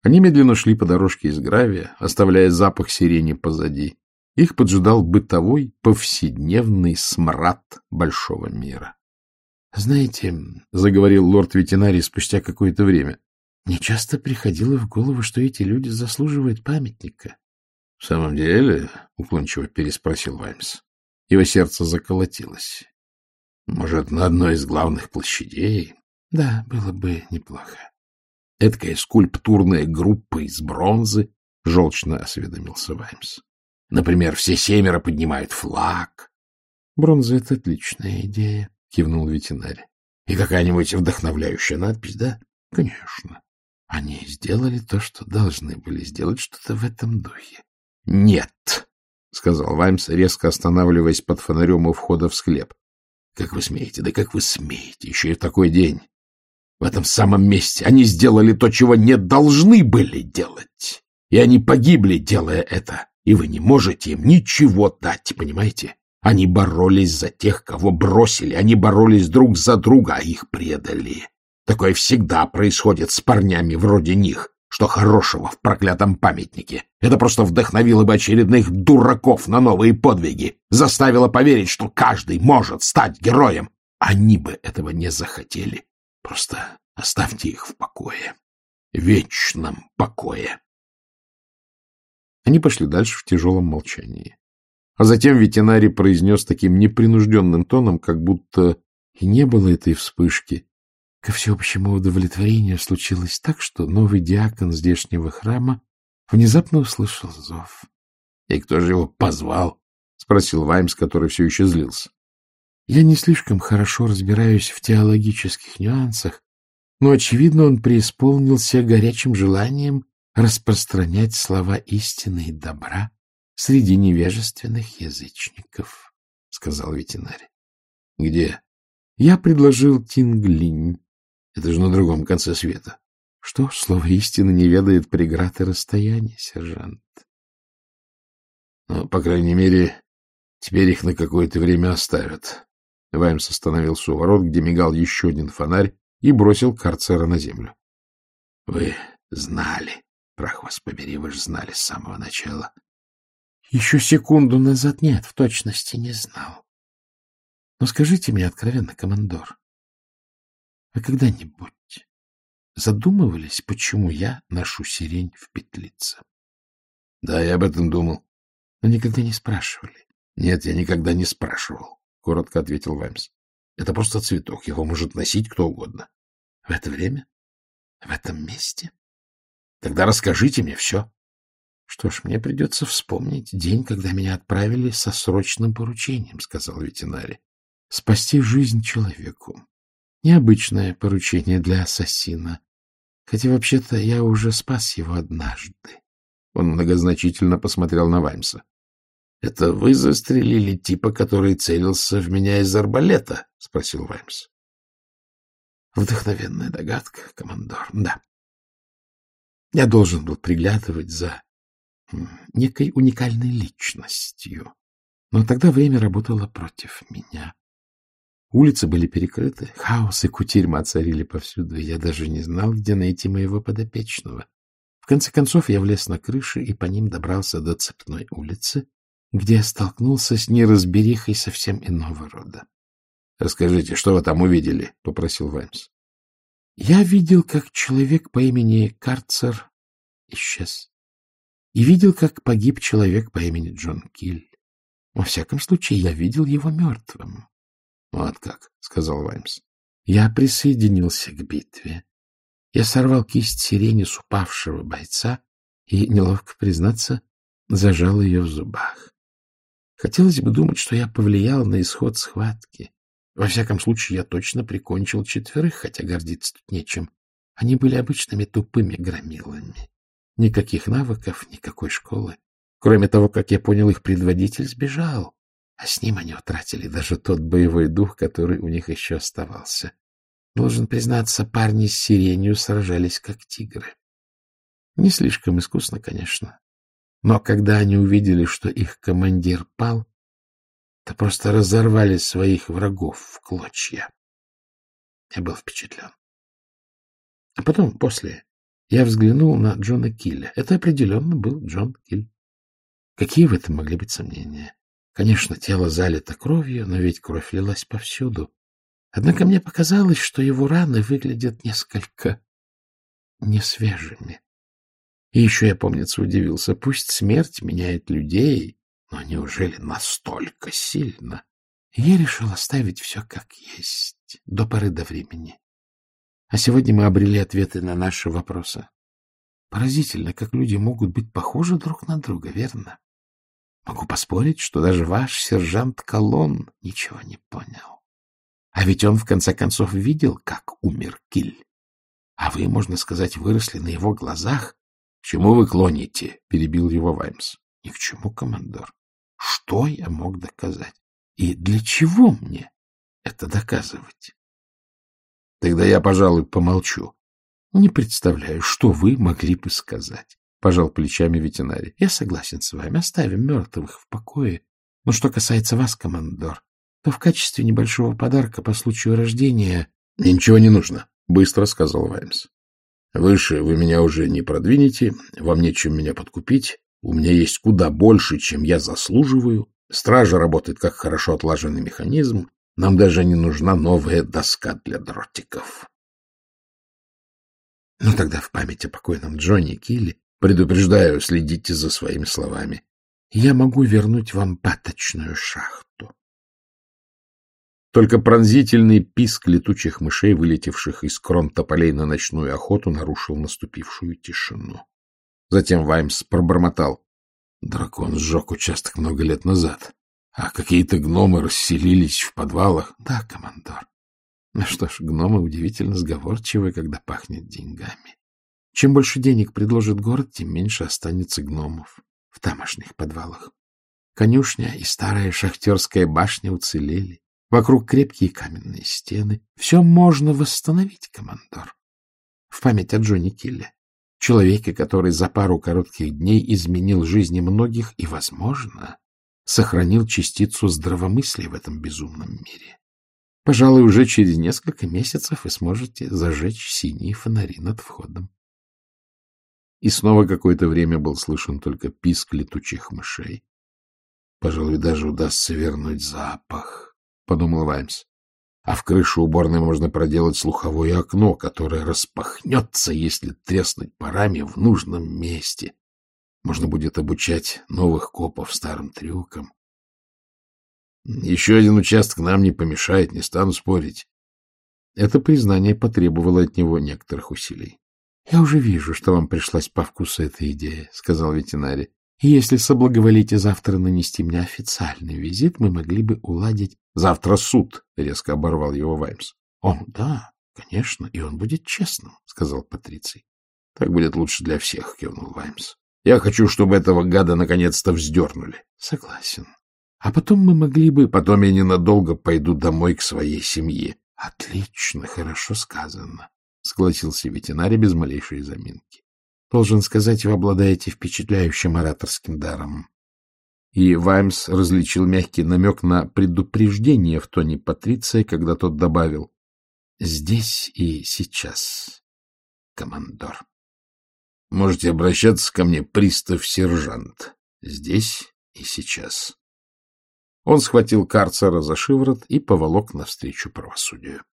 Они медленно шли по дорожке из гравия, оставляя запах сирени позади. Их поджидал бытовой, повседневный смрад большого мира. — Знаете, — заговорил лорд-ветеринарий спустя какое-то время, — мне часто приходило в голову, что эти люди заслуживают памятника. — В самом деле? — уклончиво переспросил Ваймс. Его сердце заколотилось. — Может, на одной из главных площадей? — Да, было бы неплохо. — Эдакая скульптурная группа из бронзы, — желчно осведомился Ваймс. — Например, все 7 поднимают флаг. — Бронза — это отличная идея, — кивнул ветеринарий. — И какая-нибудь вдохновляющая надпись, да? — Конечно. Они сделали то, что должны были сделать, что-то в этом духе. — Нет, — сказал Ваймс, резко останавливаясь под фонарем у входа в склеп. — Как вы смеете, да как вы смеете, еще и в такой день. В этом самом месте они сделали то, чего не должны были делать. И они погибли, делая это. И вы не можете им ничего дать, понимаете? Они боролись за тех, кого бросили. Они боролись друг за друга, а их предали. Такое всегда происходит с парнями вроде них. Что хорошего в проклятом памятнике? Это просто вдохновило бы очередных дураков на новые подвиги. Заставило поверить, что каждый может стать героем. Они бы этого не захотели. Просто оставьте их в покое. Вечном покое. Они пошли дальше в тяжелом молчании. А затем ветеринарий произнес таким непринужденным тоном, как будто и не было этой вспышки. Ко всеобщему удовлетворению случилось так, что новый диакон здешнего храма внезапно услышал зов. — И кто же его позвал? — спросил Ваймс, который все еще злился. — Я не слишком хорошо разбираюсь в теологических нюансах, но, очевидно, он преисполнился горячим желанием распространять слова истины и добра среди невежественных язычников, — сказал ветеринарий. — Где? — Я предложил Тинглинь. Это же на другом конце света. Что ж, слово истины не ведает преград и расстояния, сержант. Ну, по крайней мере, теперь их на какое-то время оставят. Ваймс остановился у ворот, где мигал еще один фонарь, и бросил карцера на землю. — Вы знали, прах вас побери, вы же знали с самого начала. — Еще секунду назад нет, в точности не знал. Но скажите мне откровенно, командор, вы когда-нибудь задумывались, почему я ношу сирень в петлице? — Да, я об этом думал. — Но никогда не спрашивали? — Нет, я никогда не спрашивал, — коротко ответил Ваймс. — Это просто цветок, его может носить кто угодно. — В это время? В этом месте? — Тогда расскажите мне все. — Что ж, мне придется вспомнить день, когда меня отправили со срочным поручением, — сказал ветеринарий. — Спасти жизнь человеку. Необычное поручение для ассасина. Хотя, вообще-то, я уже спас его однажды. Он многозначительно посмотрел на Ваймса. — Это вы застрелили типа, который целился в меня из арбалета? — спросил Ваймс. — Вдохновенная догадка, командор. Да. Я должен был приглядывать за некой уникальной личностью. Но тогда время работало против меня. Улицы были перекрыты, хаос и кутерьма царили повсюду, и я даже не знал, где найти моего подопечного. В конце концов я влез на крыши и по ним добрался до Цепной улицы, где я столкнулся с неразберихой совсем иного рода. — Расскажите, что вы там увидели? — попросил Ваймс. — Я видел, как человек по имени Карцер исчез. И видел, как погиб человек по имени Джон Киль. Во всяком случае, я видел его мертвым. — Вот как, — сказал Ваймс. Я присоединился к битве. Я сорвал кисть сирени с упавшего бойца и, неловко признаться, зажал ее в зубах. Хотелось бы думать, что я повлиял на исход схватки. Во всяком случае, я точно прикончил 4, хотя гордиться тут нечем. Они были обычными тупыми громилами. Никаких навыков, никакой школы. Кроме того, как я понял, их предводитель сбежал, а с ним они утратили даже тот боевой дух, который у них еще оставался. Должен признаться, парни с сиренью сражались как тигры. Не слишком искусно, конечно. Но когда они увидели, что их командир пал, то просто разорвали своих врагов в клочья. Я был впечатлен. А потом, после, Я взглянул на Джона Килля. Это определенно был Джон Киль. Какие в этом могли быть сомнения? Конечно, тело залито кровью, но ведь кровь лилась повсюду. Однако мне показалось, что его раны выглядят несколько несвежими. И еще я, помнится, удивился. Пусть смерть меняет людей, но неужели настолько сильно? И я решил оставить все как есть, до поры до времени. А сегодня мы обрели ответы на наши вопросы. Поразительно, как люди могут быть похожи друг на друга, верно? Могу поспорить, что даже ваш сержант Колон ничего не понял. А ведь он, в конце концов, видел, как умер Киль. А вы, можно сказать, выросли на его глазах. — К чему вы клоните? — перебил его Ваймс. — Ни к чему, командор. Что я мог доказать? И для чего мне это доказывать? — Тогда я, пожалуй, помолчу. — Не представляю, что вы могли бы сказать. — пожал плечами ветеринарий. — Я согласен с вами. Оставим мертвых в покое. Но что касается вас, командор, то в качестве небольшого подарка по случаю рождения... — Ничего не нужно, — быстро сказал Ваймс. — Выше вы меня уже не продвинете, вам нечем меня подкупить. У меня есть куда больше, чем я заслуживаю. Стража работает как хорошо отлаженный механизм. Нам даже не нужна новая доска для дротиков. Ну, тогда в память о покойном Джонни Килле, предупреждаю, следите за своими словами. Я могу вернуть вам паточную шахту. Только пронзительный писк летучих мышей, вылетевших из крон тополей на ночную охоту, нарушил наступившую тишину. Затем Ваймс пробормотал. Дракон сжег участок много лет назад, а какие-то гномы расселились в подвалах. Да, командор. Ну что ж, гномы удивительно сговорчивы, когда пахнет деньгами. Чем больше денег предложит город, тем меньше останется гномов в тамошних подвалах. Конюшня и старая шахтерская башня уцелели. Вокруг крепкие каменные стены. Все можно восстановить, командор. В память о Джонни Килле. Человеке, который за пару коротких дней изменил жизни многих и, возможно, сохранил частицу здравомыслия в этом безумном мире. Пожалуй, уже через несколько месяцев вы сможете зажечь синие фонари над входом. И снова какое-то время был слышен только писк летучих мышей. Пожалуй, даже удастся вернуть запах, — подумал Ваймс. А в крышу уборной можно проделать слуховое окно, которое распахнется, если треснуть парами в нужном месте. Можно будет обучать новых копов старым трюкам. Еще один участок нам не помешает, не стану спорить. Это признание потребовало от него некоторых усилий. — Я уже вижу, что вам пришлась по вкусу эта идея, — сказал ветеринарий. — И если соблаговолите завтра нанести мне официальный визит, мы могли бы уладить... — Завтра суд, — резко оборвал его Ваймс. — О, да, конечно, и он будет честным, — сказал Патриций. — Так будет лучше для всех, — кивнул Ваймс. — Я хочу, чтобы этого гада наконец-то вздернули. — Согласен. А потом мы могли бы... Потом я ненадолго пойду домой к своей семье. — Отлично, хорошо сказано, — согласился ветеринарий без малейшей заминки. — Должен сказать, вы обладаете впечатляющим ораторским даром. И Ваймс различил мягкий намек на предупреждение в тоне Патриция, когда тот добавил: — Здесь и сейчас, командор. Можете обращаться ко мне, пристав-сержант. Здесь и сейчас. Он схватил карцера за шиворот и поволок навстречу правосудию.